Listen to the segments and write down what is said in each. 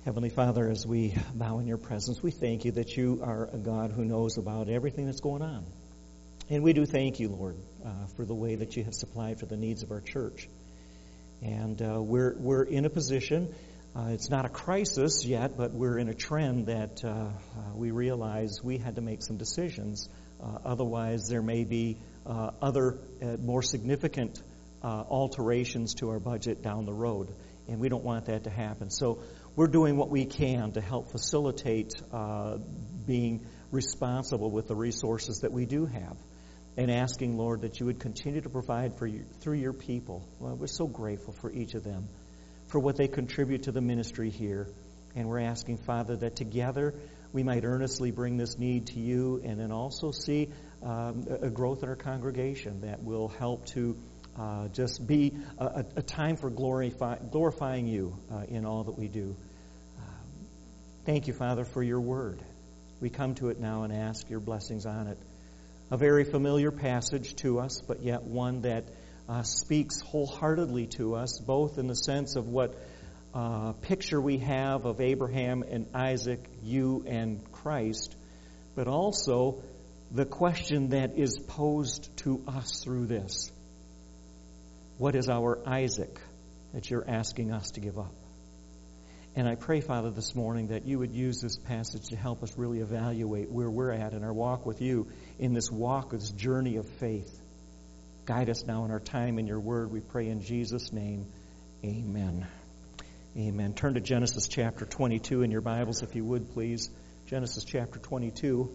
Heavenly Father, as we bow in your presence, we thank you that you are a God who knows about everything that's going on. And we do thank you, Lord, for the way that you have supplied for the needs of our church. And we're in a position, it's not a crisis yet, but we're in a trend that we realize we had to make some decisions. Otherwise, there may be other more significant alterations to our budget down the road. And we don't want that to happen. So we're doing what we can to help facilitate being responsible with the resources that we do have, and asking, Lord, that you would continue to provide through your people. Well, we're so grateful for each of them, for what they contribute to the ministry here. And we're asking, Father, that together we might earnestly bring this need to you, and then also see a growth in our congregation that will help to just be a time for glorifying you in all that we do. Thank you, Father, for your word. We come to it now and ask your blessings on it. A very familiar passage to us, but yet one that speaks wholeheartedly to us, both in the sense of what picture we have of Abraham and Isaac, you and Christ, but also the question that is posed to us through this. What is our Isaac that you're asking us to give up? And I pray, Father, this morning that you would use this passage to help us really evaluate where we're at in our walk with you, in this walk, this journey of faith. Guide us now in our time in your word, we pray in Jesus' name. Amen. Amen. Turn to Genesis chapter 22 in your Bibles, if you would, please. Genesis chapter 22.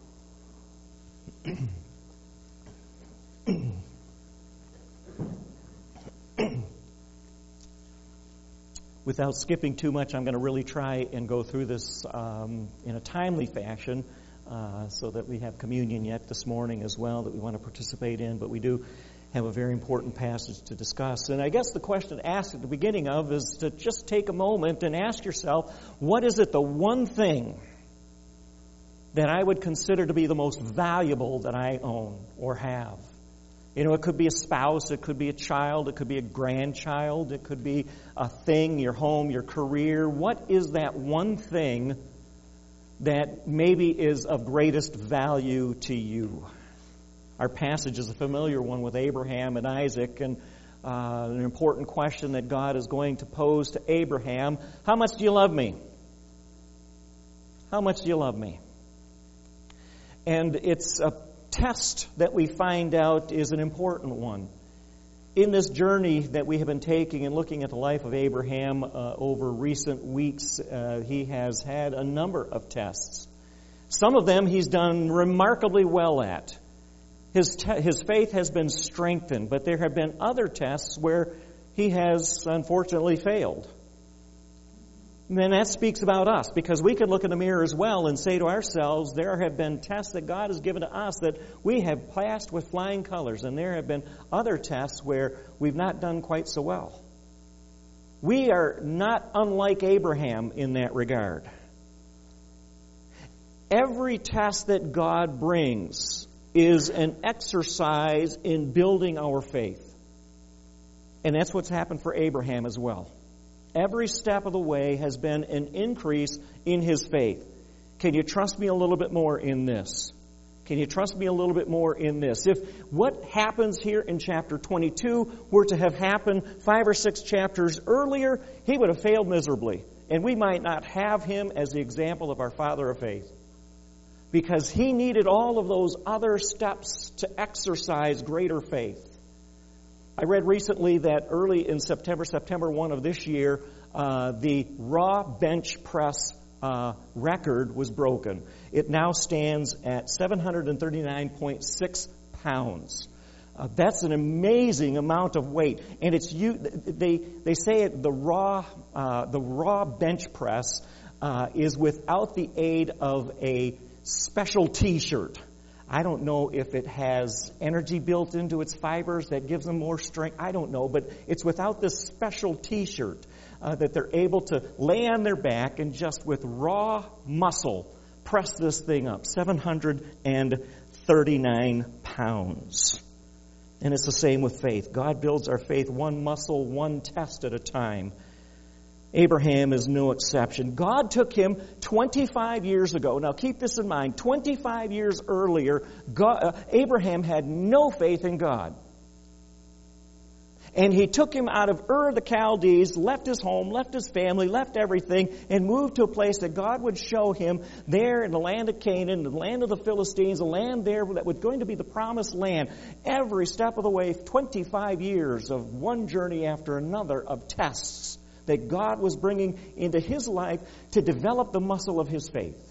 Without skipping too much, I'm going to really try and go through this in a timely fashion so that we have communion yet this morning as well that we want to participate in. But we do have a very important passage to discuss. And I guess the question asked at the beginning of is to just take a moment and ask yourself, what is it the one thing that I would consider to be the most valuable that I own or have? You know, it could be a spouse, it could be a child, it could be a grandchild, it could be a thing, your home, your career. What is that one thing that maybe is of greatest value to you? Our passage is a familiar one with Abraham and Isaac, and an important question that God is going to pose to Abraham. How much do you love me? How much do you love me? And it's a test that we find out is an important one. In this journey that we have been taking and looking at the life of Abraham over recent weeks, he has had a number of tests. Some of them he's done remarkably well at. His faith has been strengthened, but there have been other tests where he has unfortunately failed. And then that speaks about us, because we could look in the mirror as well and say to ourselves, there have been tests that God has given to us that we have passed with flying colors, and there have been other tests where we've not done quite so well. We are not unlike Abraham in that regard. Every test that God brings is an exercise in building our faith. And that's what's happened for Abraham as well. Every step of the way has been an increase in his faith. Can you trust me a little bit more in this? Can you trust me a little bit more in this? If what happens here in chapter 22 were to have happened 5 or 6 chapters earlier, he would have failed miserably. And we might not have him as the example of our father of faith, because he needed all of those other steps to exercise greater faith. I read recently that early in September 1 of this year, the raw bench press record was broken. It now stands at 739.6 pounds. That's an amazing amount of weight, and it's they say it, the raw bench press is without the aid of a special T-shirt. I don't know if it has energy built into its fibers that gives them more strength. I don't know, but it's without this special T-shirt that they're able to lay on their back and just with raw muscle press this thing up. 739 pounds. And it's the same with faith. God builds our faith one muscle, one test at a time. Abraham is no exception. God took him 25 years ago. Now keep this in mind. 25 years earlier, Abraham had no faith in God. And he took him out of Ur of the Chaldees, left his home, left his family, left everything, and moved to a place that God would show him there in the land of Canaan, the land of the Philistines, the land there that was going to be the promised land. Every step of the way, 25 years of one journey after another of tests that God was bringing into his life to develop the muscle of his faith.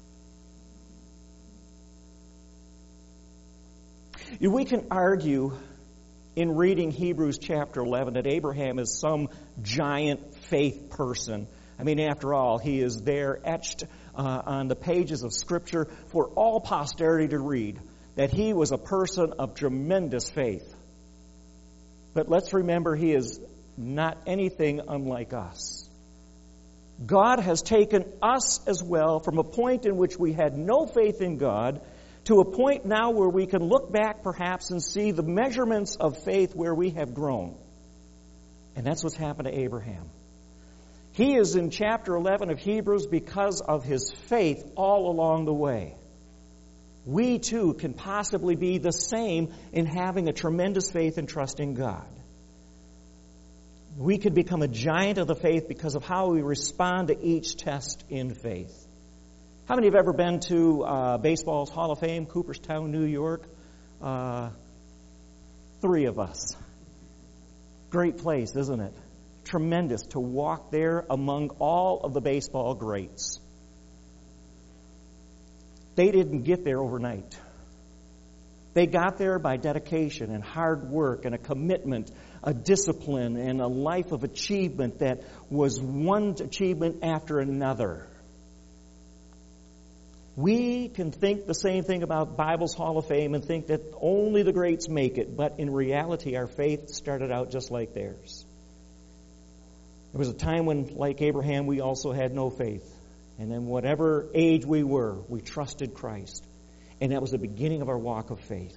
We can argue in reading Hebrews chapter 11 that Abraham is some giant faith person. I mean, after all, he is there etched on the pages of Scripture for all posterity to read, that he was a person of tremendous faith. But let's remember, he is not anything unlike us. God has taken us as well from a point in which we had no faith in God to a point now where we can look back perhaps and see the measurements of faith where we have grown. And that's what's happened to Abraham. He is in chapter 11 of Hebrews because of his faith all along the way. We too can possibly be the same in having a tremendous faith and trust in God. We could become a giant of the faith because of how we respond to each test in faith. How many have ever been to baseball's Hall of Fame, Cooperstown, New York? 3 of us. Great place, isn't it? Tremendous to walk there among all of the baseball greats. They didn't get there overnight. They got there by dedication and hard work and a commitment, a discipline, and a life of achievement that was one achievement after another. We can think the same thing about Bible's Hall of Fame and think that only the greats make it, but in reality, our faith started out just like theirs. There was a time when, like Abraham, we also had no faith. And then whatever age we were, we trusted Christ. And that was the beginning of our walk of faith.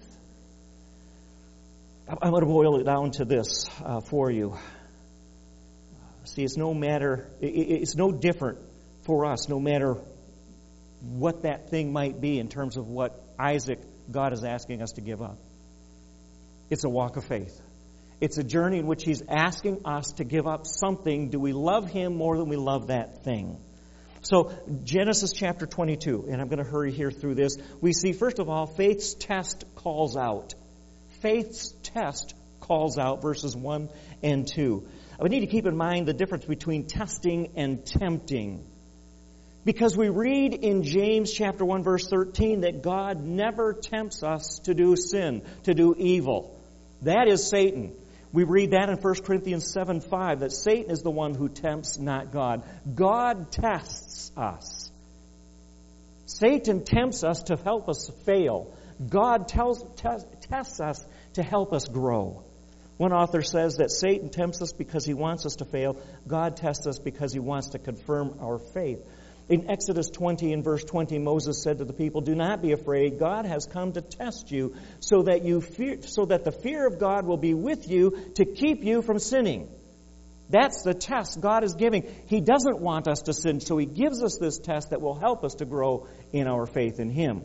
I'm going to boil it down to this for you. See, it's no different for us, no matter what that thing might be in terms of what God is asking us to give up. It's a walk of faith. It's a journey in which He's asking us to give up something. Do we love Him more than we love that thing? So, Genesis chapter 22, and I'm going to hurry here through this. We see, first of all, faith's test calls out. Faith's test calls out, verses 1 and 2. We need to keep in mind the difference between testing and tempting. Because we read in James chapter 1, verse 13, that God never tempts us to do sin, to do evil. That is Satan. We read that in 1 Corinthians 7:5, that Satan is the one who tempts, not God. God tests us. Satan tempts us to help us fail. God tests us to help us grow. One author says that Satan tempts us because he wants us to fail. God tests us because He wants to confirm our faith. In Exodus 20 and verse 20, Moses said to the people, "Do not be afraid. God has come to test you so that the fear of God will be with you to keep you from sinning." That's the test God is giving. He doesn't want us to sin, so He gives us this test that will help us to grow in our faith in Him.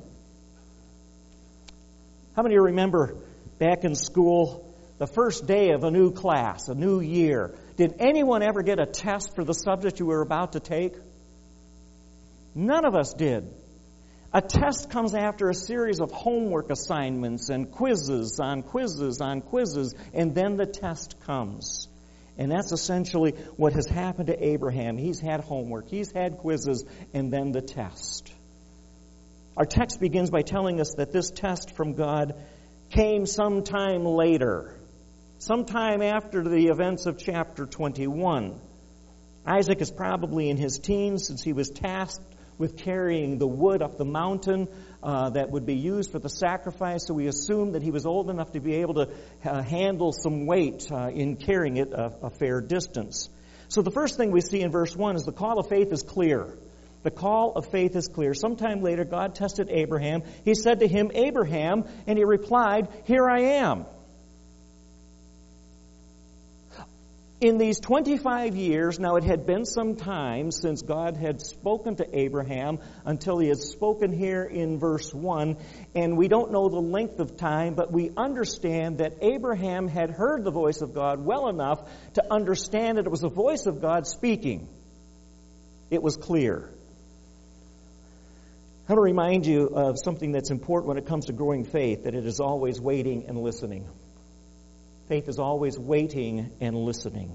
How many of you remember back in school, the first day of a new class, a new year? Did anyone ever get a test for the subject you were about to take? None of us did. A test comes after a series of homework assignments and quizzes on quizzes on quizzes, and then the test comes. And that's essentially what has happened to Abraham. He's had homework, he's had quizzes, and then the test. Our text begins by telling us that this test from God came sometime later, sometime after the events of chapter 21. Isaac is probably in his teens since he was tasked with carrying the wood up the mountain that would be used for the sacrifice. So we assume that he was old enough to be able to handle some weight in carrying it a fair distance. So the first thing we see in verse 1 is the call of faith is clear. The call of faith is clear. Sometime later, God tested Abraham. He said to him, "Abraham," and he replied, "Here I am." In these 25 years, now it had been some time since God had spoken to Abraham until he had spoken here in verse 1, and we don't know the length of time, but we understand that Abraham had heard the voice of God well enough to understand that it was the voice of God speaking. It was clear. I want to remind you of something that's important when it comes to growing faith, that it is always waiting and listening. Faith is always waiting and listening.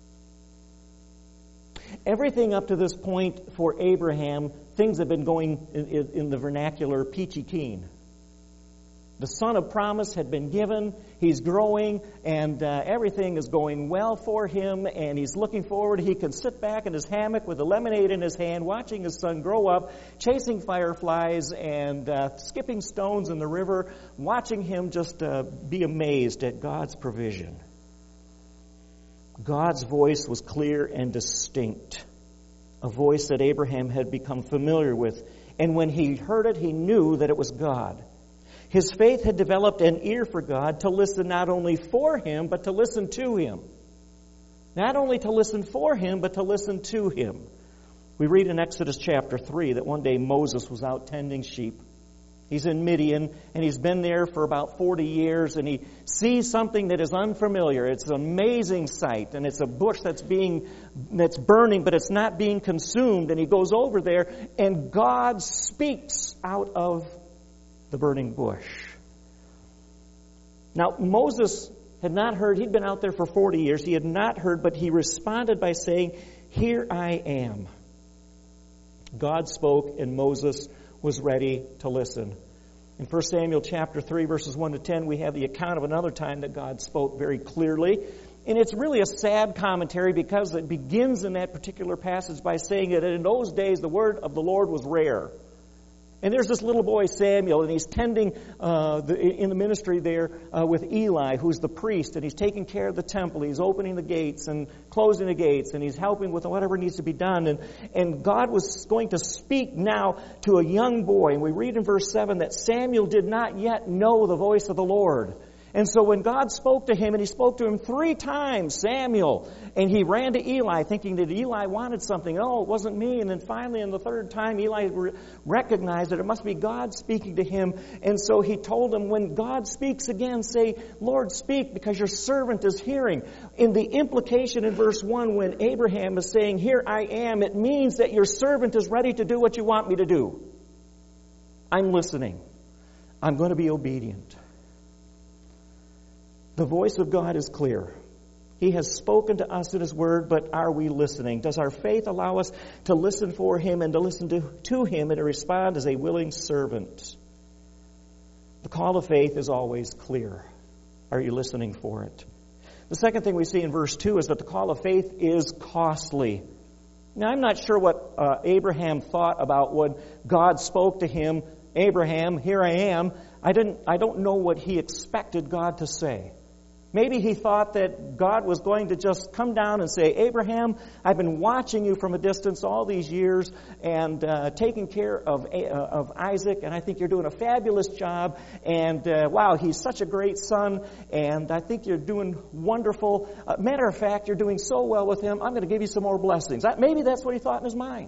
Everything up to this point for Abraham, things have been going in the vernacular peachy keen. The son of promise had been given, he's growing, and everything is going well for him, and he's looking forward. He can sit back in his hammock with a lemonade in his hand, watching his son grow up, chasing fireflies and skipping stones in the river, watching him just be amazed at God's provision. God's voice was clear and distinct, a voice that Abraham had become familiar with, and when he heard it, he knew that it was God. His faith had developed an ear for God to listen not only for him, but to listen to him. Not only to listen for him, but to listen to him. We read in Exodus chapter 3 that one day Moses was out tending sheep. He's in Midian, and he's been there for about 40 years, and he sees something that is unfamiliar. It's an amazing sight, and it's a bush that's burning, but it's not being consumed. And he goes over there, and God speaks out of the burning bush. Now, Moses had not heard. He'd been out there for 40 years. He had not heard, but he responded by saying, "Here I am." God spoke, and Moses was ready to listen. In 1 Samuel chapter 3, verses 1 to 10, we have the account of another time that God spoke very clearly. And it's really a sad commentary because it begins in that particular passage by saying that in those days the word of the Lord was rare. And there's this little boy, Samuel, and he's tending in the ministry there with Eli, who's the priest, and he's taking care of the temple. He's opening the gates and closing the gates, and he's helping with whatever needs to be done. And God was going to speak now to a young boy. And we read in verse 7 that Samuel did not yet know the voice of the Lord. And so when God spoke to him, and he spoke to him 3 times, Samuel, and he ran to Eli thinking that Eli wanted something. Oh, it wasn't me. And then finally, in the 3rd time, Eli recognized that it must be God speaking to him. And so he told him, when God speaks again, say, "Lord, speak, because your servant is hearing." In the implication in verse 1, when Abraham is saying, "Here I am," it means that your servant is ready to do what you want me to do. I'm listening. I'm going to be obedient. The voice of God is clear. He has spoken to us in His Word, but are we listening? Does our faith allow us to listen for Him and to listen to Him and to respond as a willing servant? The call of faith is always clear. Are you listening for it? The second thing we see in verse 2 is that the call of faith is costly. Now, I'm not sure what Abraham thought about when God spoke to him, "Abraham, here I am." I don't know what he expected God to say. Maybe he thought that God was going to just come down and say, "Abraham, I've been watching you from a distance all these years and taking care of Isaac, and I think you're doing a fabulous job. And wow, he's such a great son, and I think you're doing wonderful. Matter of fact, you're doing so well with him, I'm going to give you some more blessings." Maybe that's what he thought in his mind.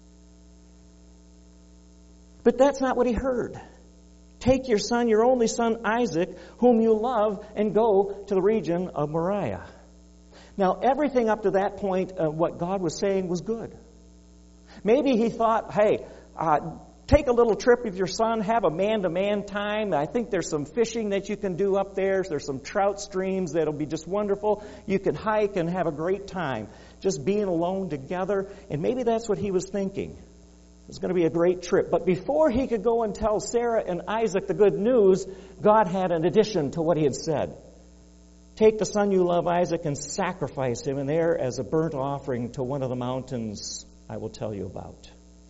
But that's not what he heard. "Take your son, your only son Isaac, whom you love, and go to the region of Moriah." Now, everything up to that point, what God was saying was good. Maybe he thought, hey, take a little trip with your son, have a man-to-man time. I think there's some fishing that you can do up there. There's some trout streams that'll be just wonderful. You can hike and have a great time, just being alone together. And maybe that's what he was thinking. It was going to be a great trip. But before he could go and tell Sarah and Isaac the good news, God had an addition to what he had said. "Take the son you love, Isaac, and sacrifice him, and there as a burnt offering to one of the mountains I will tell you about."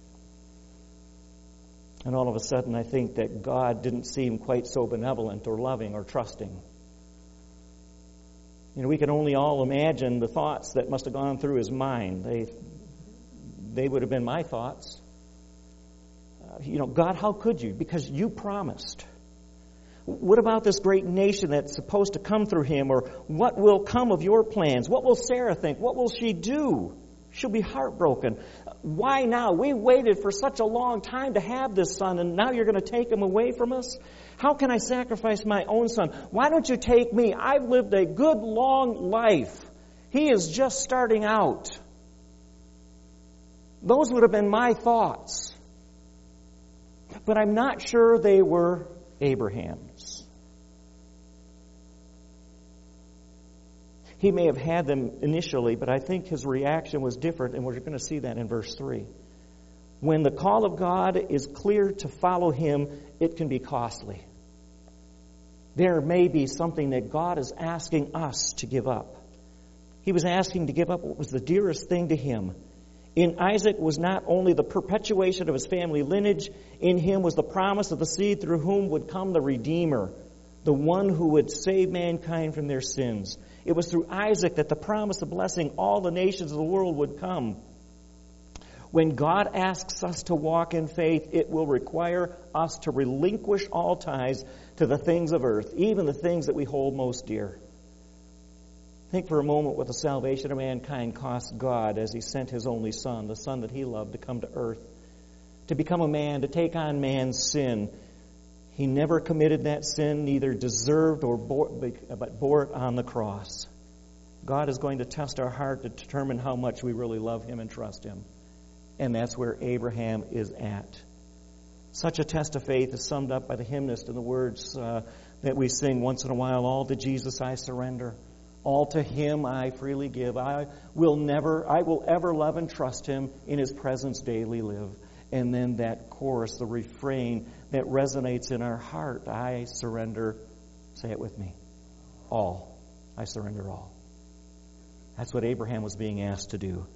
And all of a sudden, I think that God didn't seem quite so benevolent or loving or trusting. We can only all imagine the thoughts that must have gone through his mind. They would have been my thoughts. God, how could you? Because you promised. What about this great nation that's supposed to come through him? Or what will come of your plans? What will Sarah think? What will she do? She'll be heartbroken. Why now? We waited for such a long time to have this son, and now you're going to take him away from us? How can I sacrifice my own son? Why don't you take me? I've lived a good, long life. He is just starting out. Those would have been my thoughts. But I'm not sure they were Abraham's. He may have had them initially, but I think his reaction was different, and we're going to see that in verse 3. When the call of God is clear to follow him, it can be costly. There may be something that God is asking us to give up. He was asking to give up what was the dearest thing to him. In Isaac was not only the perpetuation of his family lineage, in him was the promise of the seed through whom would come the Redeemer, the one who would save mankind from their sins. It was through Isaac that the promise of blessing all the nations of the world would come. When God asks us to walk in faith, it will require us to relinquish all ties to the things of earth, even the things that we hold most dear. Think for a moment what the salvation of mankind cost God as he sent his only Son, the Son that he loved, to come to earth, to become a man, to take on man's sin. He never committed that sin, neither deserved but bore it on the cross. God is going to test our heart to determine how much we really love him and trust him. And that's where Abraham is at. Such a test of faith is summed up by the hymnist in the words that we sing once in a while, all to Jesus I surrender. All to him I freely give. I will ever love and trust him, in his presence daily live. And then that chorus, the refrain that resonates in our heart, I surrender, say it with me, all. I surrender all. That's what Abraham was being asked to do.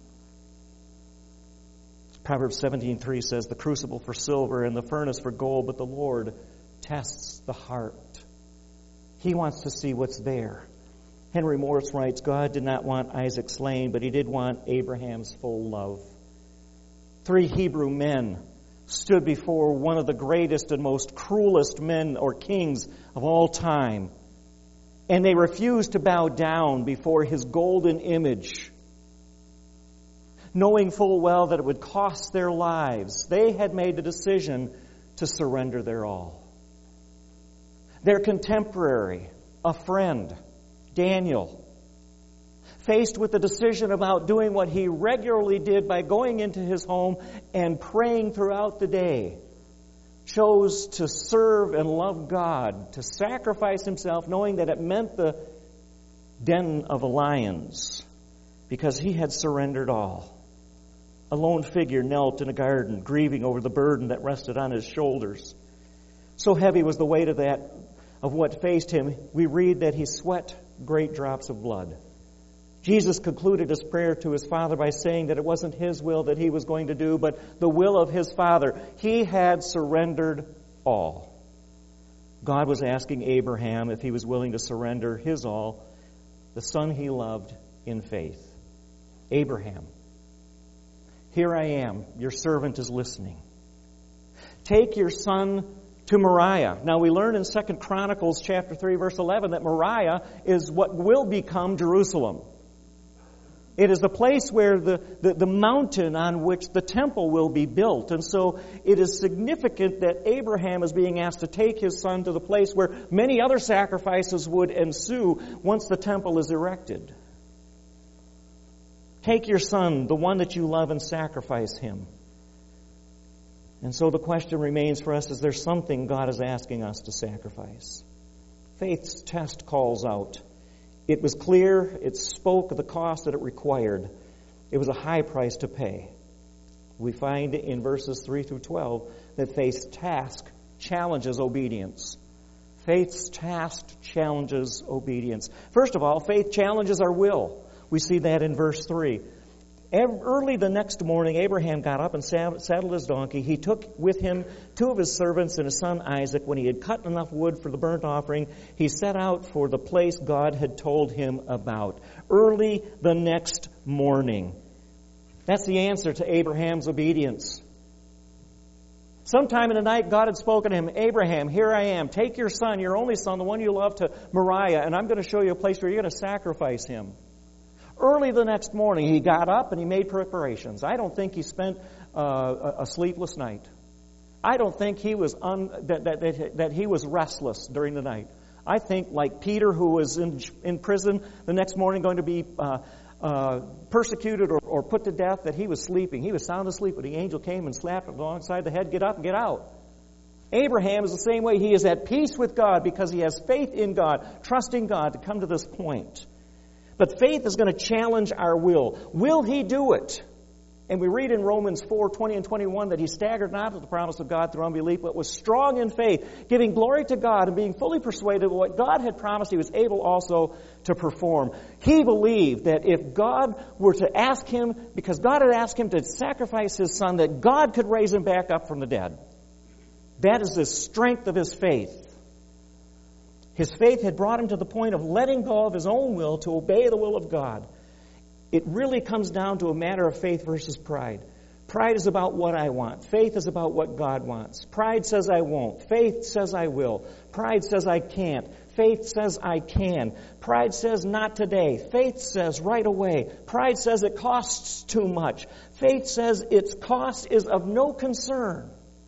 Proverbs 17:3 says, the crucible for silver and the furnace for gold, but the Lord tests the heart. He wants to see what's there. Henry Morris writes, God did not want Isaac slain, but he did want Abraham's full love. 3 Hebrew men stood before one of the greatest and most cruelest men or kings of all time, and they refused to bow down before his golden image, knowing full well that it would cost their lives. They had made the decision to surrender their all. Their contemporary, a friend, Daniel, faced with the decision about doing what he regularly did by going into his home and praying throughout the day, chose to serve and love God, to sacrifice himself, knowing that it meant the den of the lions, because he had surrendered all. A lone figure knelt in a garden, grieving over the burden that rested on his shoulders. So heavy was the weight of what faced him, we read that he sweat great drops of blood. Jesus concluded his prayer to his Father by saying that it wasn't his will that he was going to do, but the will of his Father. He had surrendered all. God was asking Abraham if he was willing to surrender his all, the son he loved, in faith. Abraham, here I am, your servant is listening. Take your son to Moriah. Now we learn in 2 Chronicles chapter 3, verse 11, that Moriah is what will become Jerusalem. It is the place where the mountain on which the temple will be built. And so it is significant that Abraham is being asked to take his son to the place where many other sacrifices would ensue once the temple is erected. Take your son, the one that you love, and sacrifice him. And so the question remains for us, is there something God is asking us to sacrifice? Faith's test calls out. It was clear, it spoke of the cost that it required. It was a high price to pay. We find in verses 3 through 12 that faith's task challenges obedience. Faith's task challenges obedience. First of all, faith challenges our will. We see that in verse 3. Early the next morning, Abraham got up and saddled his donkey. He took with him 2 of his servants and his son Isaac. When he had cut enough wood for the burnt offering, he set out for the place God had told him about. Early the next morning. That's the answer to Abraham's obedience. Sometime in the night, God had spoken to him, Abraham, here I am. Take your son, your only son, the one you love, to Moriah, and I'm going to show you a place where you're going to sacrifice him. Early the next morning, he got up and he made preparations. I don't think he spent a sleepless night. I don't think he was that he was restless during the night. I think, like Peter, who was in prison the next morning, going to be persecuted or put to death, that he was sleeping. He was sound asleep, but the angel came and slapped him alongside the head. Get up and get out. Abraham is the same way. He is at peace with God because he has faith in God, trusting God to come to this point. But faith is going to challenge our will. Will he do it? And we read in Romans 4:20 and 21 that he staggered not at the promise of God through unbelief, but was strong in faith, giving glory to God and being fully persuaded of what God had promised, he was able also to perform. He believed that if God were to ask him, because God had asked him to sacrifice his son, that God could raise him back up from the dead. That is the strength of his faith. His faith had brought him to the point of letting go of his own will to obey the will of God. It really comes down to a matter of faith versus pride. Pride is about what I want. Faith is about what God wants. Pride says I won't. Faith says I will. Pride says I can't. Faith says I can. Pride says not today. Faith says right away. Pride says it costs too much. Faith says its cost is of no concern.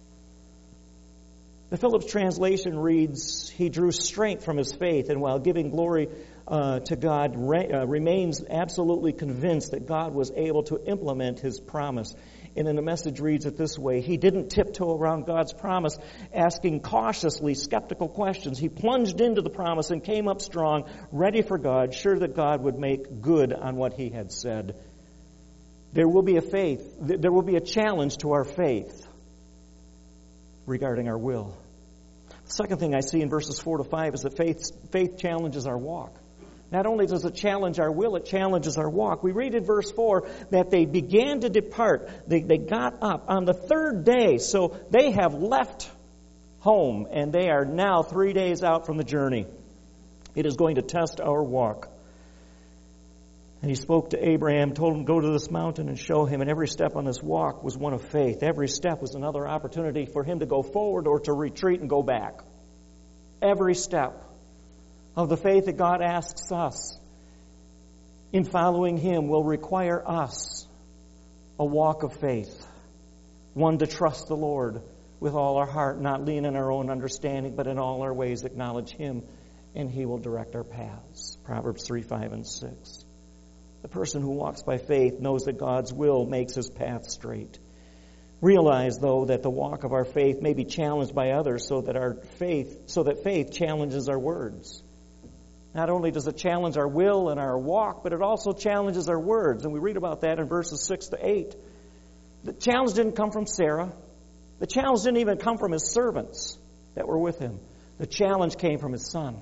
The Phillips translation reads, he drew strength from his faith, and while giving glory to God, remains absolutely convinced that God was able to implement his promise. And then the Message reads it this way: he didn't tiptoe around God's promise, asking cautiously skeptical questions. He plunged into the promise and came up strong, ready for God, sure that God would make good on what he had said. There will be a challenge to our faith regarding our will. The second thing I see in verses 4 to 5 is that faith challenges our walk. Not only does it challenge our will, it challenges our walk. We read in verse 4 that they began to depart. They got up on the third day. So they have left home and they are now 3 days out from the journey. It is going to test our walk. And he spoke to Abraham, told him, go to this mountain and show him. And every step on this walk was one of faith. Every step was another opportunity for him to go forward or to retreat and go back. Every step of the faith that God asks us in following him will require us a walk of faith. One to trust the Lord with all our heart, not lean in our own understanding, but in all our ways acknowledge him, and he will direct our paths. Proverbs 3, 5, and 6. The person who walks by faith knows that God's will makes his path straight. Realize, though, that the walk of our faith may be challenged by others so that faith challenges our words. Not only does it challenge our will and our walk, but it also challenges our words. And we read about that in verses 6 to 8. The challenge didn't come from Sarah. The challenge didn't even come from his servants that were with him. The challenge came from his son.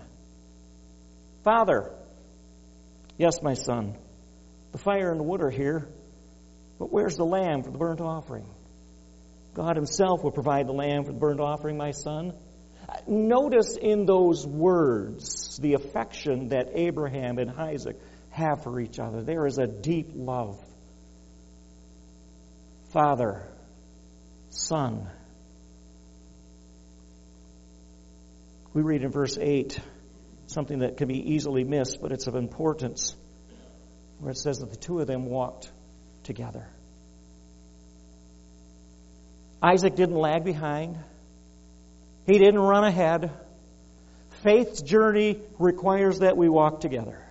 Father, yes, my son, the fire and the wood are here, but where's the lamb for the burnt offering? God himself will provide the lamb for the burnt offering, my son. Notice in those words the affection that Abraham and Isaac have for each other. There is a deep love. Father, son. We read in verse 8 something that can be easily missed, but it's of importance, where it says that the two of them walked together. Isaac didn't lag behind. He didn't run ahead. Faith's journey requires that we walk together.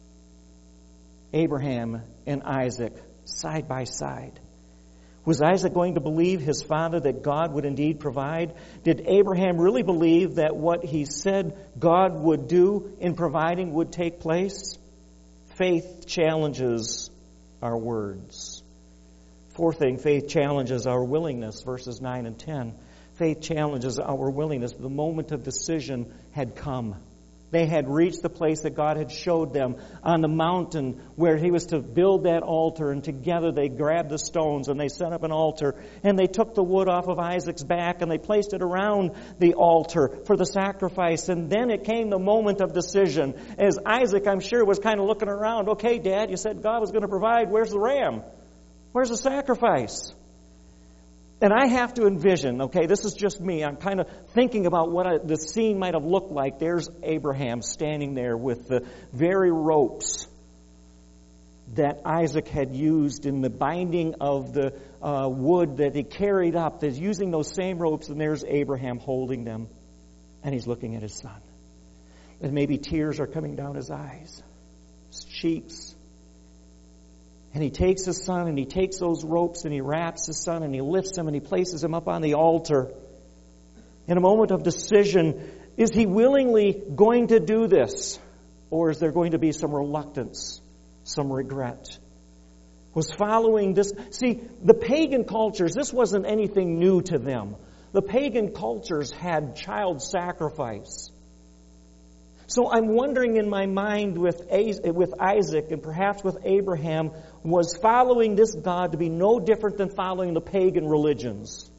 Abraham and Isaac, side by side. Was Isaac going to believe his father that God would indeed provide? Did Abraham really believe that what he said God would do in providing would take place? Faith challenges our words. Fourth thing, faith challenges our willingness, verses 9 and 10. Faith challenges our willingness. The moment of decision had come. They had reached the place that God had showed them on the mountain where he was to build that altar, and together they grabbed the stones and they set up an altar, and they took the wood off of Isaac's back and they placed it around the altar for the sacrifice. And then it came the moment of decision, as Isaac, I'm sure, was kind of looking around. Okay, Dad, you said God was going to provide. Where's the ram? Where's the sacrifice? And I have to envision, okay, this is just me. I'm kind of thinking about what the scene might have looked like. There's Abraham standing there with the very ropes that Isaac had used in the binding of the wood that he carried up. There's using those same ropes, and there's Abraham holding them. And he's looking at his son. And maybe tears are coming down his eyes, his cheeks. And he takes his son, and he takes those ropes, and he wraps his son, and he lifts him, and he places him up on the altar. In a moment of decision, is he willingly going to do this? Or is there going to be some reluctance, some regret? Was following this... See, the pagan cultures, this wasn't anything new to them. The pagan cultures had child sacrifice. So I'm wondering in my mind with Isaac and perhaps with Abraham, was following this God to be no different than following the pagan religions?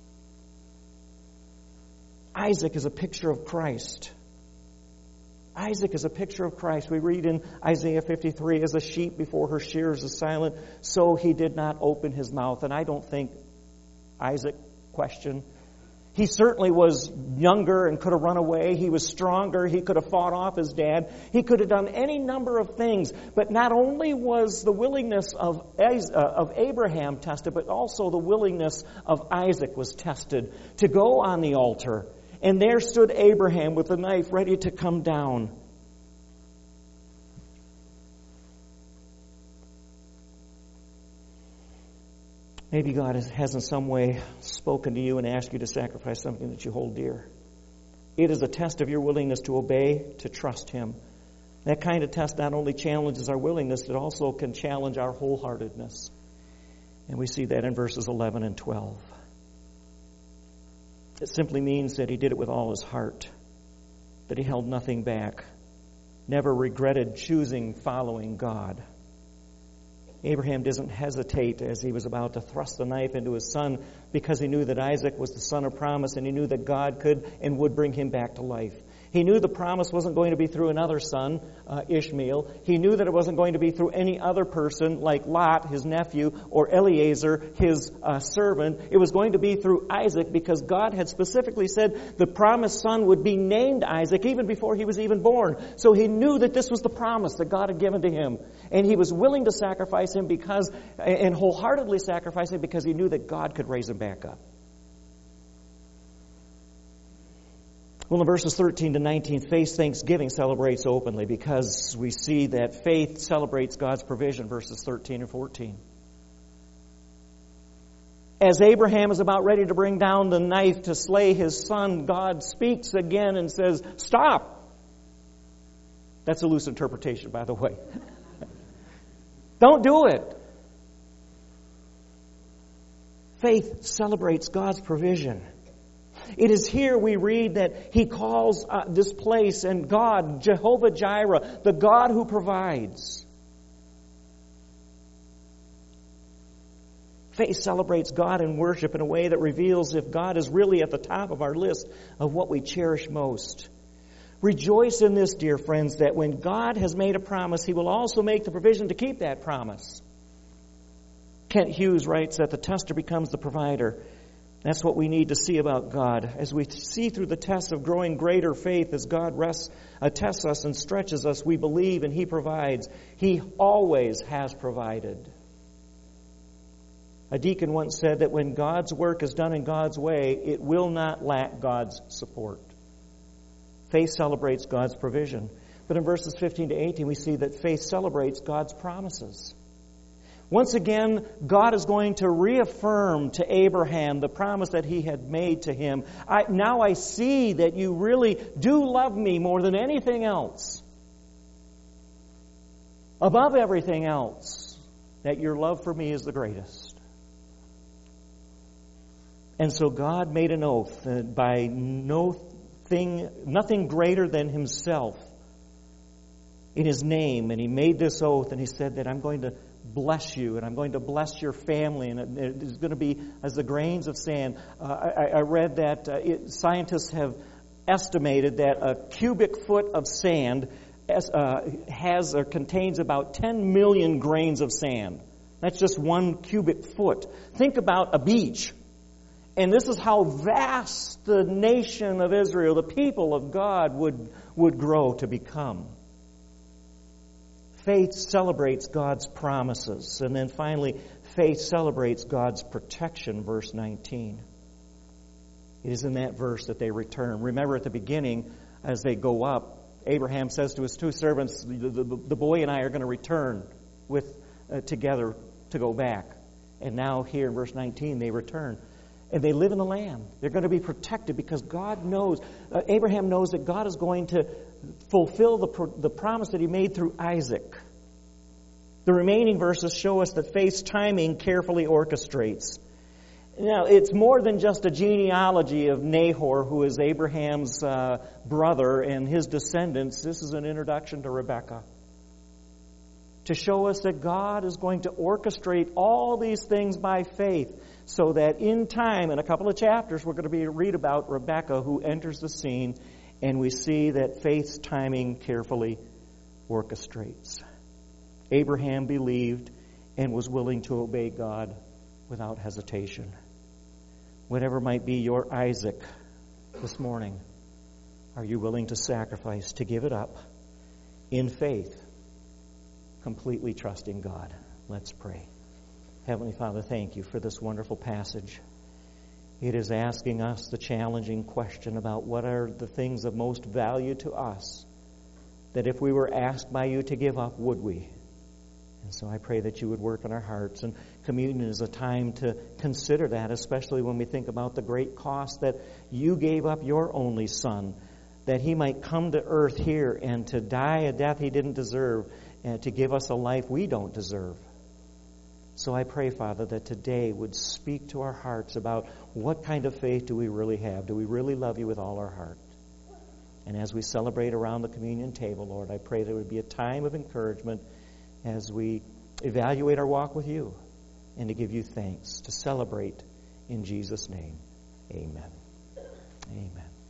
Isaac is a picture of Christ. Isaac is a picture of Christ. We read in Isaiah 53, as a sheep before her shears is silent, so he did not open his mouth. And I don't think Isaac questioned. He certainly was younger and could have run away. He was stronger. He could have fought off his dad. He could have done any number of things. But not only was the willingness of Abraham tested, but also the willingness of Isaac was tested to go on the altar. And there stood Abraham with the knife ready to come down. Maybe God has in some way spoken to you and asked you to sacrifice something that you hold dear. It is a test of your willingness to obey, to trust Him. That kind of test not only challenges our willingness, it also can challenge our wholeheartedness. And we see that in verses 11 and 12. It simply means that he did it with all his heart, that he held nothing back, never regretted choosing following God. Abraham doesn't hesitate as he was about to thrust the knife into his son, because he knew that Isaac was the son of promise, and he knew that God could and would bring him back to life. He knew the promise wasn't going to be through another son, Ishmael. He knew that it wasn't going to be through any other person like Lot, his nephew, or Eliezer, his servant. It was going to be through Isaac, because God had specifically said the promised son would be named Isaac even before he was even born. So he knew that this was the promise that God had given to him. And he was willing to sacrifice him and wholeheartedly sacrifice him, because he knew that God could raise him back up. Well, in verses 13 to 19, faith thanksgiving celebrates openly, because we see that faith celebrates God's provision, verses 13 and 14. As Abraham is about ready to bring down the knife to slay his son, God speaks again and says, "Stop!" That's a loose interpretation, by the way. Don't do it. Faith celebrates God's provision. It is here we read that he calls this place and God, Jehovah Jireh, the God who provides. Faith celebrates God in worship in a way that reveals if God is really at the top of our list of what we cherish most. Rejoice in this, dear friends, that when God has made a promise, He will also make the provision to keep that promise. Kent Hughes writes that the tester becomes the provider. That's what we need to see about God. As we see through the test of growing greater faith, as God tests us and stretches us, we believe and He provides. He always has provided. A deacon once said that when God's work is done in God's way, it will not lack God's support. Faith celebrates God's provision. But in verses 15 to 18, we see that faith celebrates God's promises. Once again, God is going to reaffirm to Abraham the promise that He had made to him. Now I see that you really do love me more than anything else. Above everything else, that your love for me is the greatest. And so God made an oath that by nothing greater than Himself in His name, and He made this oath, and He said that I'm going to bless you, and I'm going to bless your family, and it is going to be as the grains of sand. I read that scientists have estimated that a cubic foot of sand has or contains about 10 million grains of sand. That's just 1 cubic foot. Think about a beach. And this is how vast the nation of Israel, the people of God, would grow to become. Faith celebrates God's promises. And then finally, faith celebrates God's protection, verse 19. It is in that verse that they return. Remember at the beginning, as they go up, Abraham says to his two servants, the boy and I are going to return together to go back. And now here in verse 19, they return. And they live in the land. They're going to be protected because God knows, Abraham knows that God is going to fulfill the promise that he made through Isaac. The remaining verses show us that faith's timing carefully orchestrates. Now, it's more than just a genealogy of Nahor, who is Abraham's brother, and his descendants. This is an introduction to Rebekah, to show us that God is going to orchestrate all these things by faith, so that in time, in a couple of chapters, we're going to read about Rebekah, who enters the scene, and we see that faith's timing carefully orchestrates. Abraham believed and was willing to obey God without hesitation. Whatever might be your Isaac this morning, are you willing to sacrifice, to give it up in faith, completely trusting God? Let's pray. Heavenly Father, thank you for this wonderful passage. It is asking us the challenging question about what are the things of most value to us, that if we were asked by you to give up, would we? And so I pray that you would work in our hearts. And communion is a time to consider that, especially when we think about the great cost that you gave up your only Son, that he might come to earth here and to die a death he didn't deserve, and to give us a life we don't deserve. So I pray, Father, that today would speak to our hearts about what kind of faith do we really have? Do we really love you with all our heart? And as we celebrate around the communion table, Lord, I pray there would be a time of encouragement as we evaluate our walk with you and to give you thanks, to celebrate in Jesus' name. Amen. Amen.